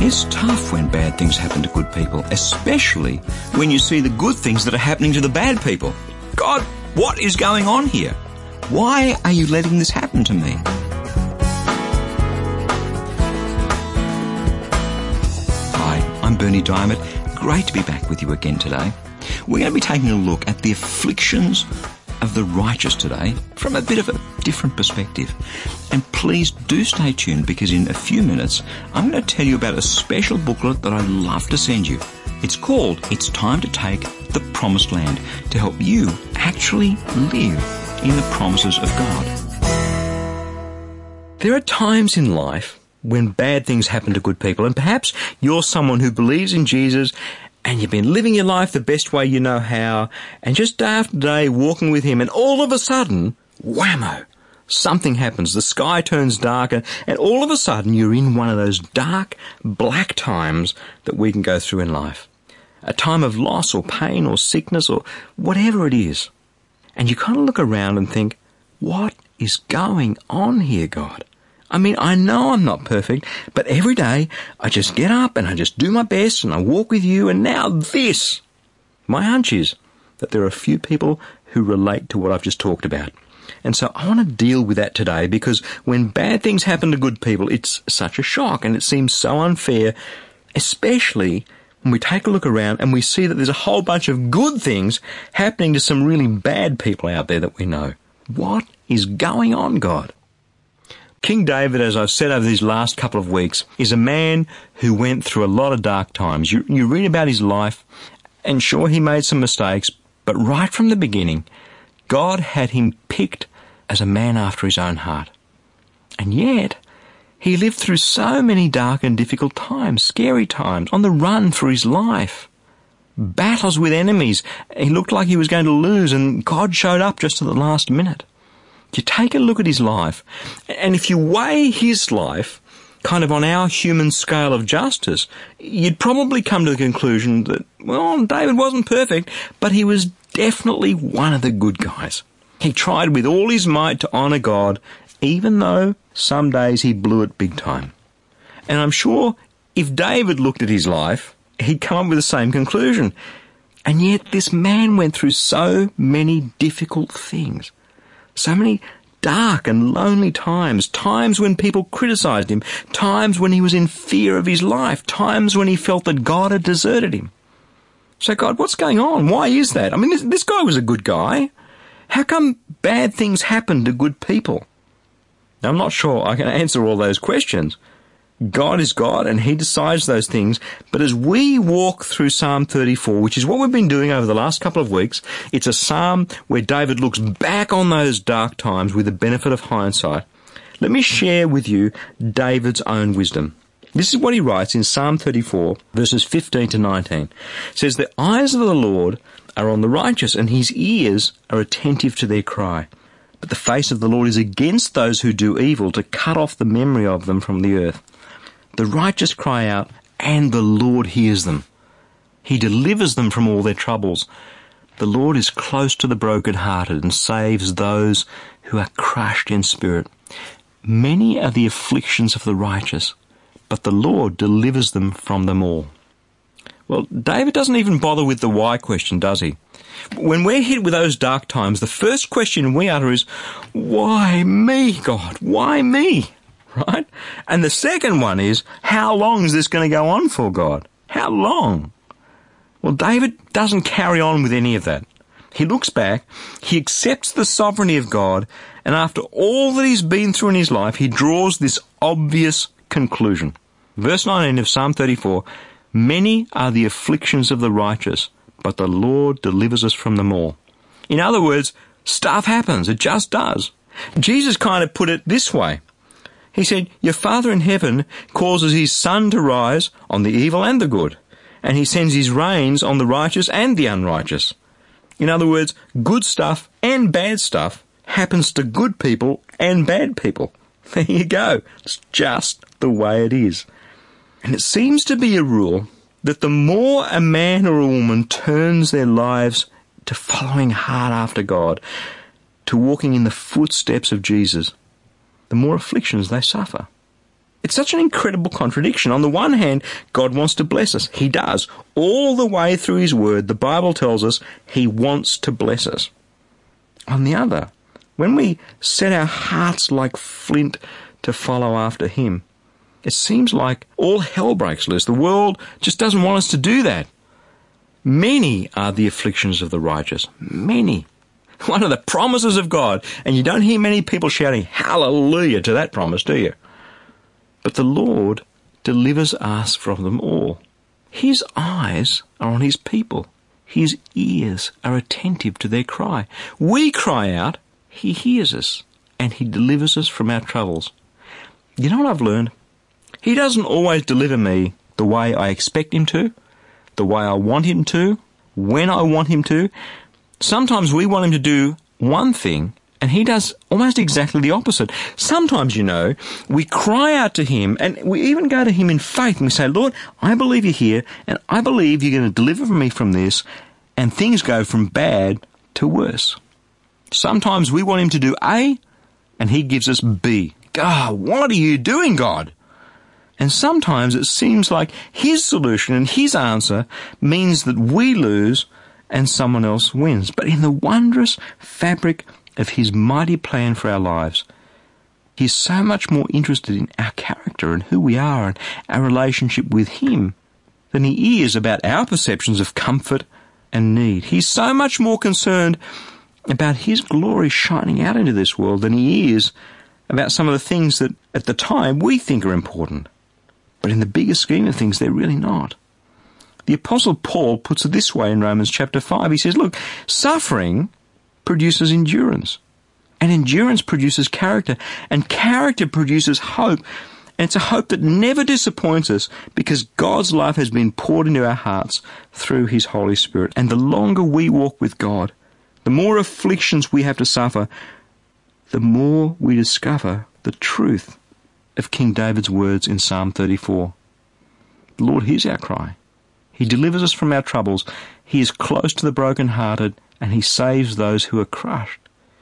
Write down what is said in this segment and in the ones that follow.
It's tough when bad things happen to good people, especially when you see the good things that are happening to the bad people. God, what is going on here? Why are you letting this happen to me? Hi, I'm Berni Dymet. Great to be back with you again today. We're going to be taking a look at the afflictions of the righteous today from a bit of a different perspective. And please do stay tuned, because in a few minutes I'm going to tell you about a special booklet that I'd love to send you. It's called It's Time to Take the Promised Land, to help you actually live in the promises of God. There are times in life when bad things happen to good people, and perhaps you're someone who believes in Jesus and you've been living your life the best way you know how, and just day after day walking with him, and all of a sudden, whammo, something happens. The sky turns darker, and all of a sudden you're in one of those dark, black times that we can go through in life. A time of loss or pain or sickness or whatever it is. And you kind of look around and think, what is going on here, God? I mean, I know I'm not perfect, but every day I just get up and I just do my best and I walk with you, and now this. My hunch is that there are a few people who relate to what I've just talked about. And so I want to deal with that today, because when bad things happen to good people, it's such a shock and it seems so unfair, especially when we take a look around and we see that there's a whole bunch of good things happening to some really bad people out there that we know. What is going on, God? King David, as I've said over these last couple of weeks, is a man who went through a lot of dark times. You read about his life, and sure, he made some mistakes, but right from the beginning, God had him picked as a man after his own heart. And yet, he lived through so many dark and difficult times, scary times, on the run for his life. Battles with enemies. He looked like he was going to lose, and God showed up just at the last minute. You take a look at his life, and if you weigh his life kind of on our human scale of justice, you'd probably come to the conclusion that, well, David wasn't perfect, but he was definitely one of the good guys. He tried with all his might to honour God, even though some days he blew it big time. And I'm sure if David looked at his life, he'd come up with the same conclusion. And yet this man went through so many difficult things. So many dark and lonely times, times when people criticised him, times when he was in fear of his life, times when he felt that God had deserted him. So God, what's going on? Why is that? I mean, this guy was a good guy. How come bad things happen to good people? Now, I'm not sure I can answer all those questions. God is God and he decides those things. But as we walk through Psalm 34, which is what we've been doing over the last couple of weeks, it's a psalm where David looks back on those dark times with the benefit of hindsight. Let me share with you David's own wisdom. This is what he writes in Psalm 34, verses 15 to 19. It says, "The eyes of the Lord are on the righteous, and his ears are attentive to their cry. But the face of the Lord is against those who do evil, to cut off the memory of them from the earth. The righteous cry out, and the Lord hears them. He delivers them from all their troubles. The Lord is close to the brokenhearted and saves those who are crushed in spirit. Many are the afflictions of the righteous, but the Lord delivers them from them all." Well, David doesn't even bother with the why question, does he? When we're hit with those dark times, the first question we utter is, why me, God? Why me? Right? And the second one is, how long is this going to go on for, God? How long? Well, David doesn't carry on with any of that. He looks back, he accepts the sovereignty of God, and after all that he's been through in his life, he draws this obvious conclusion. Verse 19 of Psalm 34, "Many are the afflictions of the righteous, but the Lord delivers us from them all." In other words, stuff happens. It just does. Jesus kind of put it this way. He said, "Your Father in heaven causes his sun to rise on the evil and the good, and he sends his rains on the righteous and the unrighteous." In other words, good stuff and bad stuff happens to good people and bad people. There you go. It's just the way it is. And it seems to be a rule that the more a man or a woman turns their lives to following hard after God, to walking in the footsteps of Jesus, the more afflictions they suffer. It's such an incredible contradiction. On the one hand, God wants to bless us. He does. All the way through His Word, the Bible tells us He wants to bless us. On the other, when we set our hearts like flint to follow after Him, it seems like all hell breaks loose. The world just doesn't want us to do that. Many are the afflictions of the righteous. Many. One of the promises of God. And you don't hear many people shouting hallelujah to that promise, do you? But the Lord delivers us from them all. His eyes are on His people. His ears are attentive to their cry. We cry out, He hears us, and He delivers us from our troubles. You know what I've learned? He doesn't always deliver me the way I expect Him to, the way I want Him to, when I want Him to. Sometimes we want Him to do one thing, and He does almost exactly the opposite. Sometimes, we cry out to Him, and we even go to Him in faith, and we say, Lord, I believe You're here, and I believe You're going to deliver me from this, and things go from bad to worse. Sometimes we want Him to do A, and He gives us B. God, what are You doing, God? And sometimes it seems like His solution and His answer means that we lose and someone else wins. But in the wondrous fabric of His mighty plan for our lives, He's so much more interested in our character and who we are and our relationship with Him than He is about our perceptions of comfort and need. He's so much more concerned about His glory shining out into this world than He is about some of the things that at the time we think are important. But in the bigger scheme of things, they're really not. The Apostle Paul puts it this way in Romans chapter 5. He says, look, suffering produces endurance, and endurance produces character, and character produces hope. And it's a hope that never disappoints us because God's love has been poured into our hearts through His Holy Spirit. And the longer we walk with God, the more afflictions we have to suffer, the more we discover the truth of King David's words in Psalm 34. The Lord hears our cry. He delivers us from our troubles. He is close to the brokenhearted, and He saves those who are crushed.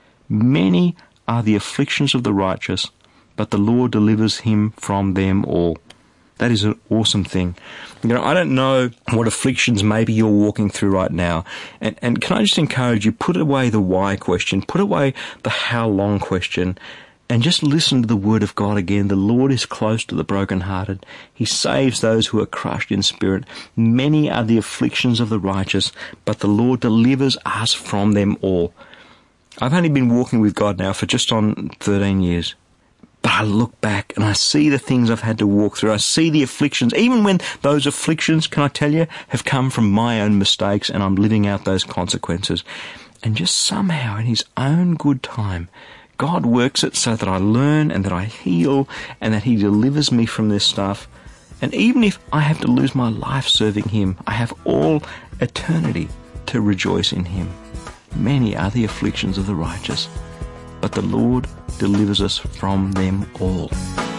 Many are the afflictions of the righteous, but the Lord delivers him from them all. That is an awesome thing. I don't know what afflictions maybe you're walking through right now. And can I just encourage you, put away the why question, put away the how long question, and just listen to the Word of God again. The Lord is close to the brokenhearted. He saves those who are crushed in spirit. Many are the afflictions of the righteous, but the Lord delivers us from them all. I've only been walking with God now for just on 13 years. But I look back and I see the things I've had to walk through. I see the afflictions, even when those afflictions, can I tell you, have come from my own mistakes and I'm living out those consequences. And just somehow in His own good time, God works it so that I learn and that I heal and that He delivers me from this stuff. And even if I have to lose my life serving Him, I have all eternity to rejoice in Him. Many are the afflictions of the righteous, but the Lord delivers us from them all.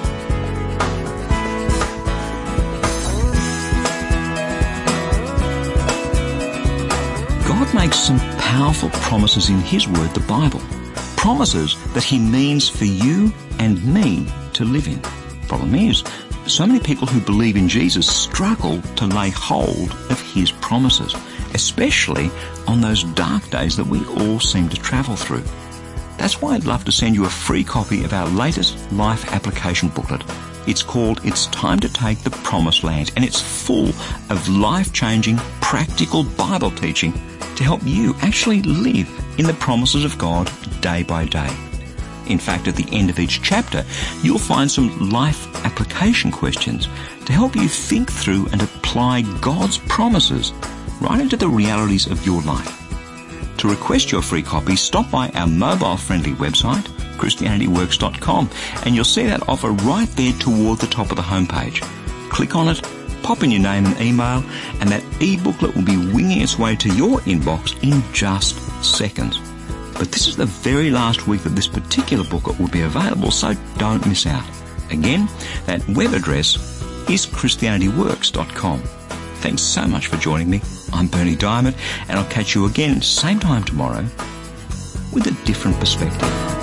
God makes some powerful promises in His Word, the Bible. Promises that He means for you and me to live in. Problem is, so many people who believe in Jesus struggle to lay hold of His promises, especially on those dark days that we all seem to travel through. That's why I'd love to send you a free copy of our latest life application booklet. It's called It's Time to Take the Promised Land, and it's full of life-changing, practical Bible teaching to help you actually live in the promises of God day by day. In fact, at the end of each chapter, you'll find some life application questions to help you think through and apply God's promises right into the realities of your life. To request your free copy, stop by our mobile-friendly website, ChristianityWorks.com, and you'll see that offer right there toward the top of the homepage. Click on it, pop in your name and email, and that e-booklet will be winging its way to your inbox in just seconds. But this is the very last week that this particular booklet will be available, so don't miss out. Again, that web address is ChristianityWorks.com. Thanks so much for joining me. I'm Berni Dymet, and I'll catch you again same time tomorrow with a different perspective.